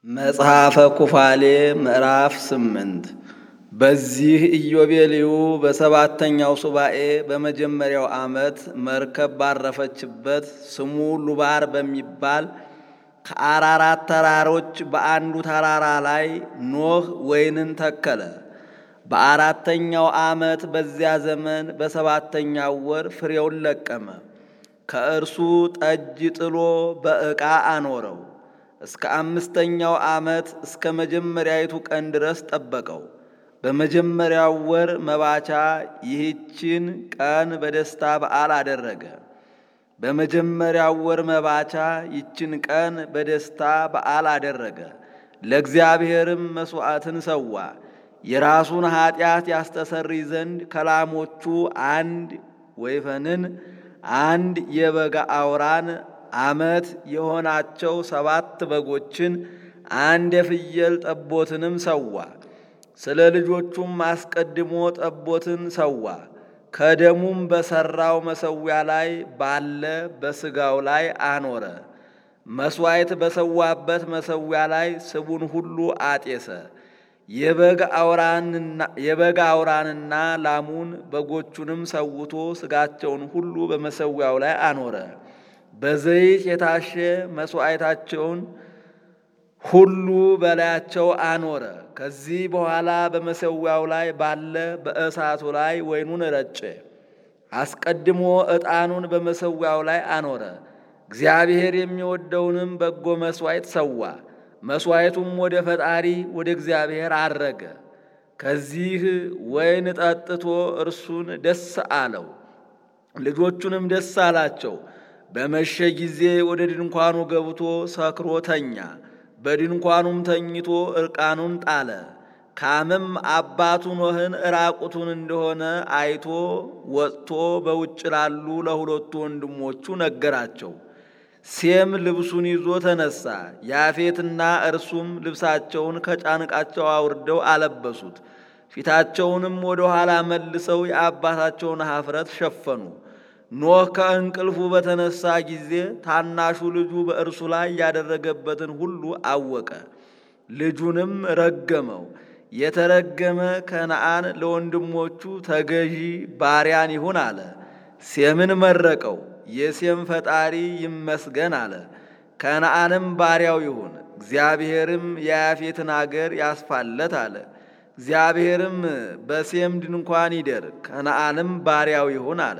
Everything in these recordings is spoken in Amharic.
መጽሐፈ ኩፋሌ ምዕራፍ 8 በዚህ ኢዮቤልዩ በሰባተኛው ሱባኤ በመጀመሪያው ዓመት መርከብ ባረፈችበት ስሙ ሉባር በሚባል ከአራራት ተራሮች በአንዱ ተራራ ላይ ኖህ ወይንን ተከለ። በአራተኛው ዓመት በዚያ ዘመን በሰባተኛው ወር ፍሬውን ለቀመ። ከእርሱ ጠጅ ጥሎ በዕቃ አኖረው። እስከ አምስተኛው ዓመት እስከ መጀመሪያይቱ ቀን ድረስ ጠበቀው። በመጀመሪያው ወር መባቻ ይህችን ቀን በደስታ በዓል አደረገ። በመጀመሪያው ወር መባቻ ይህችን ቀን በደስታ በዓል አደረገ። ለእግዚአብሔርም መሥዋዕትን ሰዋ። የራሱን ኃጢአት ያስተሰርይ ዘንድ ከላሞቹ አንድ ወይፈንን አንድ የበጋ አውራን ዓመት የሆናቸው 7 በጎችን አንድ የፍየል ጠቦትንም ሰዋ። ስለ ልጆቹም አስቀድሞ ጠቦትን ሰዋ። ከደሙም በሠራው መሠዊያ ላይ ባለ በሥጋው ላይ አኖረ። መሥዋዕት በሰዋበት መሠዊያ ላይ ስቡን ሁሉ አጤሰ። የበግ አውራንና ላሙን በጎቹንም ሰውቶ ሥጋቸውን ሁሉ በመሠዊያው ላይ አኖረ። በዘይት የታሸ መሥዋዕታቸውን ሁሉ በላያቸው አኖረ። ከዚህ በኋላ በመሠዊያው ላይ ባለ በእሳቱ ላይ ወይኑን ረጨ። አስቀድሞ ዕጣኑን በመሠዊያው ላይ አኖረ። እግዚአብሔር የሚወደውንም በጎ መሥዋዕት ሰዋ። መሥዋዕቱም ወደ ፈጣሪ ወደ እግዚአብሔር አረገ። ከዚህ ወይን ጠጥቶ እርሱን ደስ አለው፣ ልጆቹንም ደስ አላቸው። በመሸ ጊዜ ወደ ድንኳኑ ገብቶ ሰክሮ ተኛ። በድንኳኑም ተኝቶ ዕርቃኑን ጣለ። ካምም አባቱ ኖህን ዕራቁቱን እንደሆነ አይቶ ወጥቶ በውጭ ላሉ ለሁለቱ ወንድሞቹ ነገራቸው። ሴም ልብሱን ይዞ ተነሳ። ያፌትና እርሱም ልብሳቸውን ከጫንቃቸው አውርደው አለበሱት። ፊታቸውንም ወደ ኋላ መልሰው የአባታቸውን ኀፍረት ሸፈኑ። ኖህ ከእንቅልፉ በተነሳ ጊዜ ታናሹ ልጁ በእርሱ ላይ ያደረገበትን ሁሉ አወቀ። ልጁንም ረገመው። የተረገመ ከነዓን ለወንድሞቹ ተገዢ ባሪያን ይሁን አለ። ሴምን መረቀው። የሴም ፈጣሪ ይመስገን አለ። ከነዓንም ባሪያው ይሁን። እግዚአብሔርም የያፌትን አገር ያስፋለት አለ። እግዚአብሔርም በሴም ድንኳን ይደር፣ ከነዓንም ባሪያው ይሁን አለ።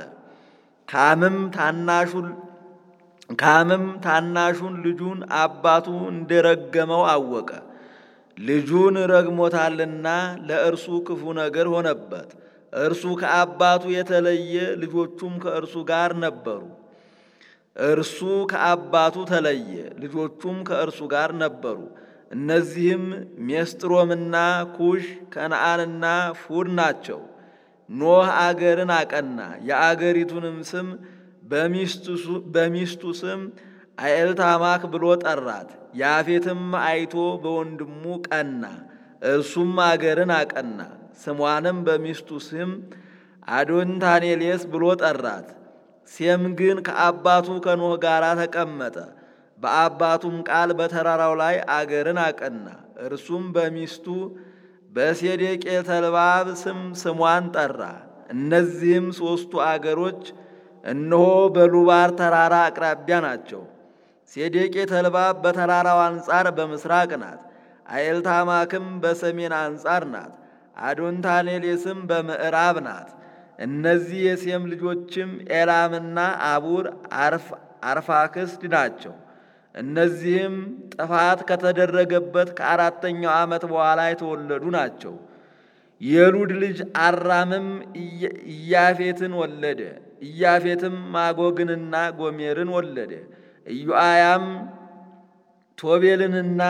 ካምም ታናሹን ልጁን አባቱ እንደረገመው አወቀ። ልጁን ረግሞታልና ለእርሱ ክፉ ነገር ሆነበት። እርሱ ከአባቱ የተለየ፣ ልጆቹም ከእርሱ ጋር ነበሩ። እርሱ ከአባቱ ተለየ፣ ልጆቹም ከእርሱ ጋር ነበሩ። እነዚህም ሜስጥሮምና ኩሽ፣ ከነዓንና ፉድ ናቸው። ኖህ አገርን አቀና። የአገሪቱንም ስም በሚስቱ ስም አኤልታማክ ብሎ ጠራት። ያፌትም አይቶ በወንድሙ ቀና፣ እርሱም አገርን አቀና። ስሟንም በሚስቱ ስም አዶንታኔሌስ ብሎ ጠራት። ሴም ግን ከአባቱ ከኖህ ጋር ተቀመጠ። በአባቱም ቃል በተራራው ላይ አገርን አቀና። እርሱም በሚስቱ በሴዴቄ ተልባብ ስም ስሟን ጠራ። እነዚህም 3ቱ አገሮች እነሆ በሉባር ተራራ አቅራቢያ ናቸው። ሴዴቄ ተልባብ በተራራው አንጻር በምስራቅ ናት። አኤልታማክም በሰሜን አንጻር ናት። አዶንታኔሌስም በምዕራብ ናት። እነዚህ የሴም ልጆችም ኤላምና አቡር አርፋክስድ ናቸው። እነዚህም ጥፋት ከተደረገበት ከ4ኛው ዓመት በኋላ የተወለዱ ናቸው። የሉድ ልጅ አራምም ኢያፌትን ወለደ። ኢያፌትም ማጎግንና ጎሜርን ወለደ። ኢዮአያም ቶቤልንና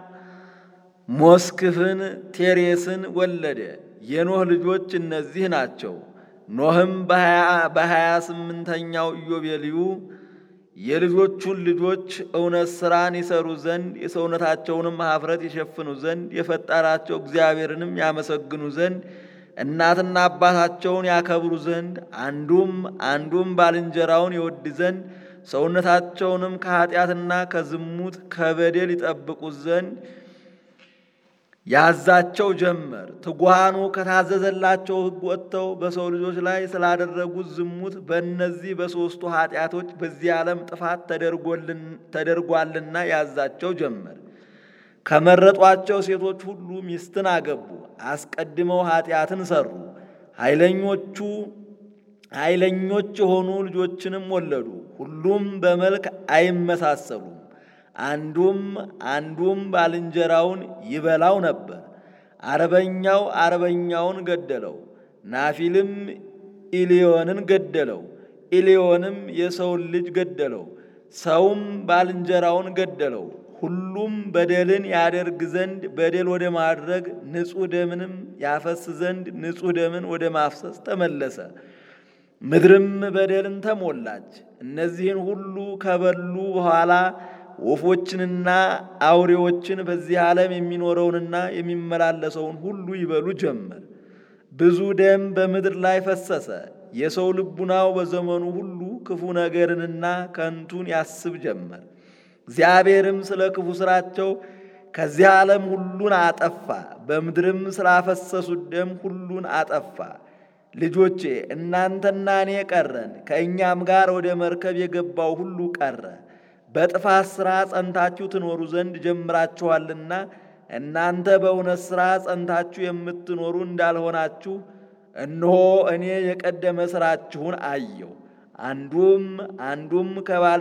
ሞስክፍን ቴሬስን ወለደ። የኖህ ልጆች እነዚህ ናቸው። ኖህም በ28ኛው ኢዮቤልዩ የልጆቹን ልጆች እውነት ሥራን ይሰሩ ዘንድ የሰውነታቸውንም ኀፍረት ይሸፍኑ ዘንድ የፈጠራቸው እግዚአብሔርንም ያመሰግኑ ዘንድ እናትና አባታቸውን ያከብሩ ዘንድ አንዱም ባልንጀራውን ይወድ ዘንድ ሰውነታቸውንም ከኃጢአትና ከዝሙት ከበደል ይጠብቁት ዘንድ ያዛቸው ጀመር። ትጉሃኑ ከታዘዘላቸው ሕግ ወጥተው በሰው ልጆች ላይ ስላደረጉት ዝሙት በእነዚህ በሦስቱ ኃጢአቶች በዚህ ዓለም ጥፋት ተደርጓልና ያዛቸው ጀመር። ከመረጧቸው ሴቶች ሁሉ ሚስትን አገቡ። አስቀድመው ኃጢአትን ሰሩ። ኃይለኞች የሆኑ ልጆችንም ወለዱ። ሁሉም በመልክ አይመሳሰሉም። አንዱም ባልንጀራውን ይበላው ነበር። አረበኛው አረበኛውን ገደለው። ናፊልም ኢልዮንን ገደለው። ኢልዮንም የሰውን ልጅ ገደለው። ሰውም ባልንጀራውን ገደለው። ሁሉም በደልን ያደርግ ዘንድ በደል ወደ ማድረግ፣ ንጹሕ ደምንም ያፈስ ዘንድ ንጹሕ ደምን ወደ ማፍሰስ ተመለሰ። ምድርም በደልን ተሞላች። እነዚህን ሁሉ ከበሉ በኋላ ወፎችንና አውሬዎችን በዚህ ዓለም የሚኖረውንና የሚመላለሰውን ሁሉ ይበሉ ጀመር። ብዙ ደም በምድር ላይ ፈሰሰ። የሰው ልቡናው በዘመኑ ሁሉ ክፉ ነገርንና ከንቱን ያስብ ጀመር። እግዚአብሔርም ስለ ክፉ ሥራቸው ከዚህ ዓለም ሁሉን አጠፋ። በምድርም ስላፈሰሱት ደም ሁሉን አጠፋ። ልጆቼ እናንተና እኔ ቀረን፣ ከእኛም ጋር ወደ መርከብ የገባው ሁሉ ቀረ። በጥፋት ሥራ ጸንታችሁ ትኖሩ ዘንድ ጀምራችኋልና እናንተ በእውነት ሥራ ጸንታችሁ የምትኖሩ እንዳልሆናችሁ እነሆ እኔ የቀደመ ሥራችሁን አየሁ። አንዱም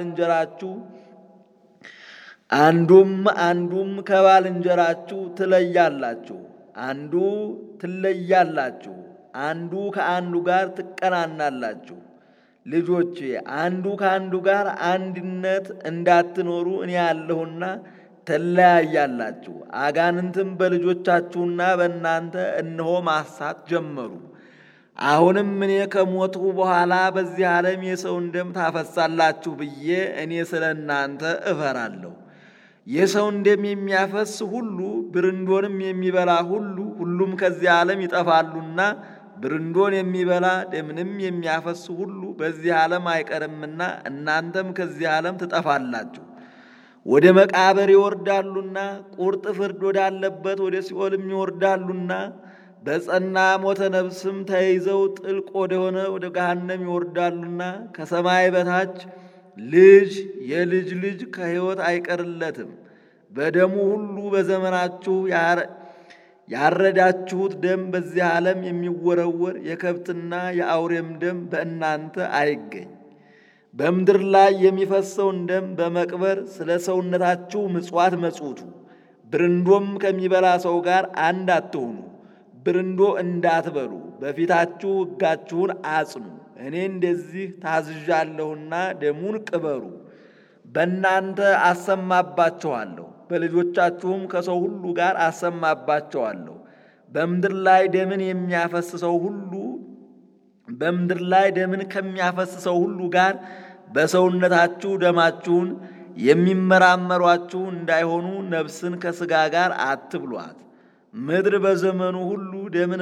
ከባልንጀራችሁ ትለያላችሁ፣ አንዱ ትለያላችሁ፣ አንዱ ከአንዱ ጋር ትቀናናላችሁ። ልጆቼ አንዱ ከአንዱ ጋር አንድነት እንዳትኖሩ እኔ ያለሁና ትለያያላችሁ። አጋንንትም በልጆቻችሁና በእናንተ እነሆ ማሳት ጀመሩ። አሁንም እኔ ከሞትሁ በኋላ በዚህ ዓለም የሰውን ደም ታፈሳላችሁ ብዬ እኔ ስለ እናንተ እፈራለሁ። የሰውን ደም የሚያፈስ ሁሉ ብርንዶንም የሚበላ ሁሉም ከዚህ ዓለም ይጠፋሉና ብርንዶን የሚበላ ደምንም የሚያፈስ ሁሉ በዚህ ዓለም አይቀርምና እናንተም ከዚህ ዓለም ትጠፋላችሁ። ወደ መቃብር ይወርዳሉና ቁርጥ ፍርድ ወዳለበት ወደ ሲኦልም ይወርዳሉና በጸና ሞተ ነፍስም ተይዘው ጥልቅ ወደሆነ ወደ ገሃነም ይወርዳሉና ከሰማይ በታች ልጅ የልጅ ልጅ ከሕይወት አይቀርለትም። በደሙ ሁሉ በዘመናችሁ ያረዳችሁት ደም በዚህ ዓለም የሚወረወር የከብትና የአውሬም ደም በእናንተ አይገኝ። በምድር ላይ የሚፈሰውን ደም በመቅበር ስለ ሰውነታችሁ ምጽዋት መጽውቱ። ብርንዶም ከሚበላ ሰው ጋር አንድ አትሁኑ። ብርንዶ እንዳትበሉ በፊታችሁ ሕጋችሁን አጽኑ። እኔ እንደዚህ ታዝዣለሁና ደሙን ቅበሩ። በእናንተ አሰማባችኋለሁ፣ በልጆቻችሁም ከሰው ሁሉ ጋር አሰማባቸዋለሁ። በምድር ላይ ደምን ከሚያፈስሰው ሁሉ ጋር በሰውነታችሁ ደማችሁን የሚመራመሯችሁ እንዳይሆኑ ነፍስን ከሥጋ ጋር አትብሏት። ምድር በዘመኑ ሁሉ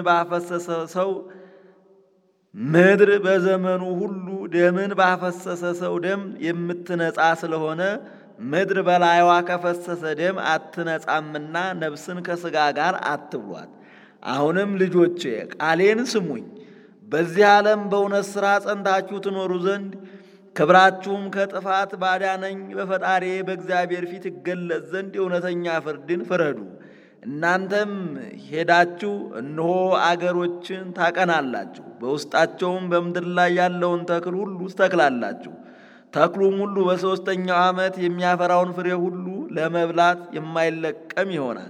ደምን ባፈሰሰ ሰው ደም የምትነጻ ስለሆነ ምድር በላይዋ ከፈሰሰ ደም አትነጻምና ነፍስን ከሥጋ ጋር አትብሏት። አሁንም ልጆቼ ቃሌን ስሙኝ። በዚህ ዓለም በእውነት ሥራ ጸንታችሁ ትኖሩ ዘንድ ክብራችሁም ከጥፋት ባዳነኝ በፈጣሪ በእግዚአብሔር ፊት ይገለጽ ዘንድ የእውነተኛ ፍርድን ፍረዱ። እናንተም ሄዳችሁ እነሆ አገሮችን ታቀናላችሁ፣ በውስጣቸውም በምድር ላይ ያለውን ተክል ሁሉ ትተክላላችሁ። ተክሉም ሁሉ በሦስተኛው ዓመት የሚያፈራውን ፍሬ ሁሉ ለመብላት የማይለቀም ይሆናል።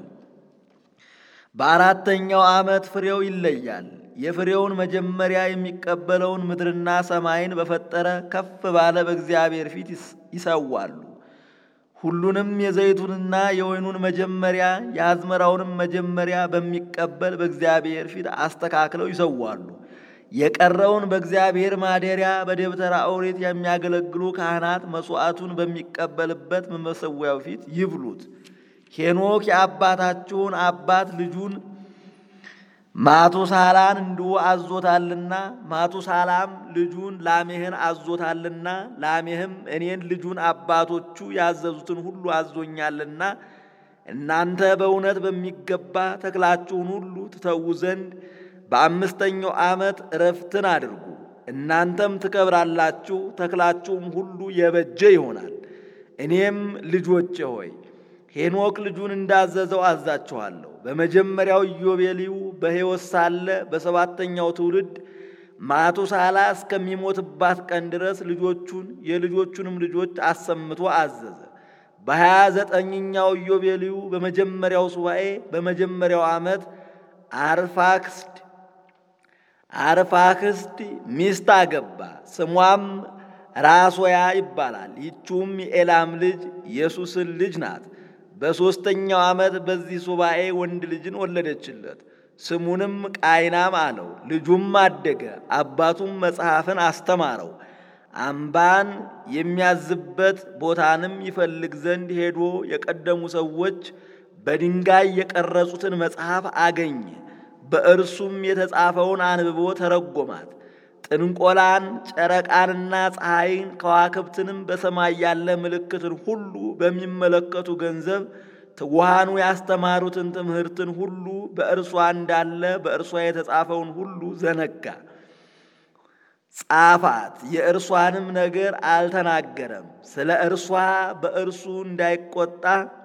በአራተኛው ዓመት ፍሬው ይለያል። የፍሬውን መጀመሪያ የሚቀበለውን ምድርና ሰማይን በፈጠረ ከፍ ባለ በእግዚአብሔር ፊት ይሰዋሉ። ሁሉንም የዘይቱንና የወይኑን መጀመሪያ የአዝመራውንም መጀመሪያ በሚቀበል በእግዚአብሔር ፊት አስተካክለው ይሰዋሉ። የቀረውን በእግዚአብሔር ማደሪያ በደብተራ ኦሪት የሚያገለግሉ ካህናት መሥዋዕቱን በሚቀበልበት በመሠዊያው ፊት ይብሉት። ሄኖክ የአባታችሁን አባት ልጁን ማቱሳላን እንዲሁ አዞታልና ማቱሳላም ልጁን ላሜህን አዞታልና ላሜህም እኔን ልጁን አባቶቹ ያዘዙትን ሁሉ አዞኛልና እናንተ በእውነት በሚገባ ተክላችሁን ሁሉ ትተዉ ዘንድ በአምስተኛው ዓመት ዕረፍትን አድርጉ። እናንተም ትከብራላችሁ፣ ተክላችሁም ሁሉ የበጀ ይሆናል። እኔም ልጆቼ ሆይ ሄኖክ ልጁን እንዳዘዘው አዛችኋለሁ። በመጀመሪያው ኢዮቤልዩ በሕይወት ሳለ በሰባተኛው ትውልድ ማቱሳላ እስከሚሞትባት ቀን ድረስ ልጆቹን የልጆቹንም ልጆች አሰምቶ አዘዘ። በ29ኛው ኢዮቤልዩ በመጀመሪያው ሱባኤ በመጀመሪያው ዓመት አርፋክስድ ሚስት አገባ። ስሟም ራሶያ ይባላል። ይህችውም የኤላም ልጅ የሱስን ልጅ ናት። በሦስተኛው ዓመት በዚህ ሱባኤ ወንድ ልጅን ወለደችለት። ስሙንም ቃይናም አለው። ልጁም አደገ። አባቱም መጽሐፍን አስተማረው። አምባን የሚያዝበት ቦታንም ይፈልግ ዘንድ ሄዶ የቀደሙ ሰዎች በድንጋይ የቀረጹትን መጽሐፍ አገኘ። በእርሱም የተጻፈውን አንብቦ ተረጎማት። ጥንቆላን፣ ጨረቃንና ፀሐይን፣ ከዋክብትንም በሰማይ ያለ ምልክትን ሁሉ በሚመለከቱ ገንዘብ ትጉሃኑ ያስተማሩትን ትምህርትን ሁሉ በእርሷ እንዳለ በእርሷ የተጻፈውን ሁሉ ዘነጋ፣ ጻፋት። የእርሷንም ነገር አልተናገረም። ስለ እርሷ በእርሱ እንዳይቆጣ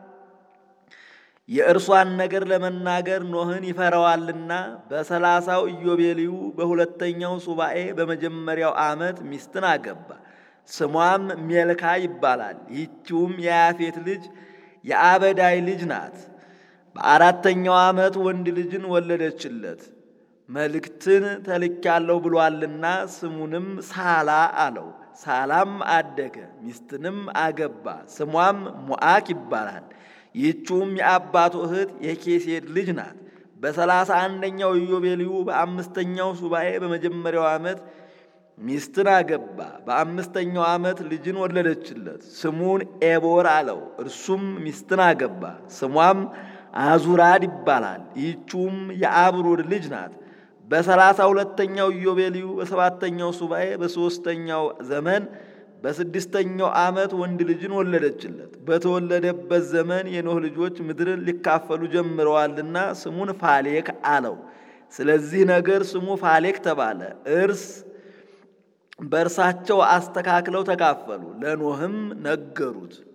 የእርሷን ነገር ለመናገር ኖህን ይፈራዋልና። በ30ው ኢዮቤልዩ በሁለተኛው ሱባኤ በመጀመሪያው ዓመት ሚስትን አገባ። ስሟም ሜልካ ይባላል። ይህችውም የያፌት ልጅ የአበዳይ ልጅ ናት። በአራተኛው ዓመት ወንድ ልጅን ወለደችለት። መልእክትን ተልኬአለሁ ብሎአልና ስሙንም ሳላ አለው። ሳላም አደገ፣ ሚስትንም አገባ። ስሟም ሞዓክ ይባላል። ይህችውም የአባቱ እህት የኬሴድ ልጅ ናት። በ31ኛው ኢዮቤልዩ በአምስተኛው ሱባኤ በመጀመሪያው ዓመት ሚስትን አገባ። በአምስተኛው ዓመት ልጅን ወለደችለት። ስሙን ኤቦር አለው። እርሱም ሚስትን አገባ። ስሟም አዙራድ ይባላል። ይህችውም የአብሮድ ልጅ ናት። በ32ኛው ኢዮቤልዩ በሰባተኛው ሱባኤ በሦስተኛው ዘመን በስድስተኛው ዓመት ወንድ ልጅን ወለደችለት። በተወለደበት ዘመን የኖህ ልጆች ምድርን ሊካፈሉ ጀምረዋልና ስሙን ፋሌክ አለው። ስለዚህ ነገር ስሙ ፋሌክ ተባለ። እርስ በእርሳቸው አስተካክለው ተካፈሉ፣ ለኖህም ነገሩት።